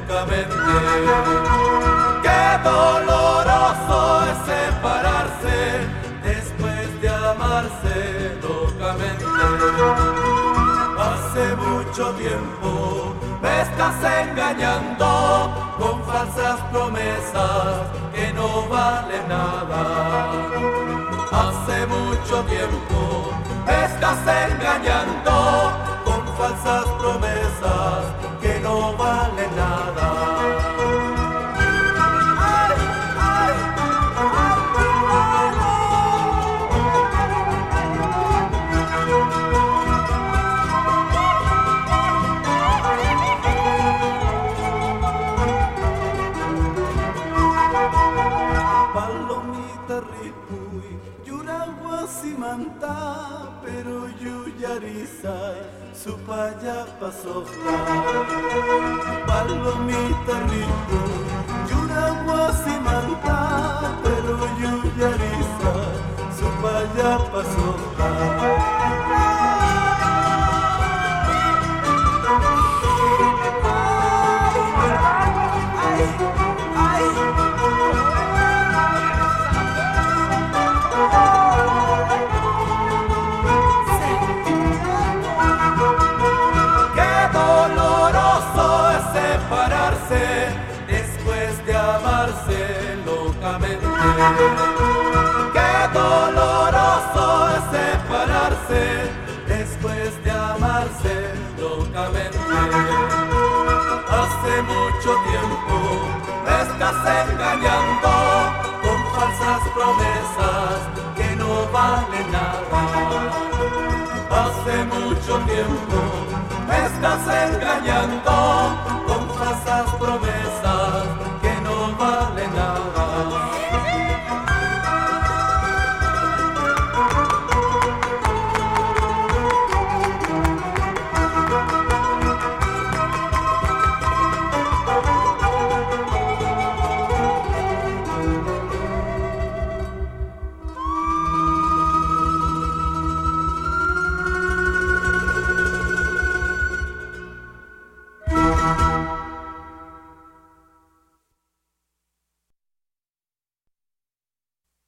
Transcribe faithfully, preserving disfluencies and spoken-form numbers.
locamente. Qué doloroso es separarse después de amarse locamente. Hace mucho tiempo me estás engañando con falsas promesas que no valen nada. Hace mucho tiempo me estás engañando con falsas promesas que no valen nada. Manta, pero yuyarisa, su paya pasofta. Palomita rico, yuraguasi manta, pero yuyarisa, su paya pasofta. Después de amarse locamente. Qué doloroso es separarse después de amarse locamente. Hace mucho tiempo me estás engañando con falsas promesas que no valen nada. Hace mucho tiempo me estás engañando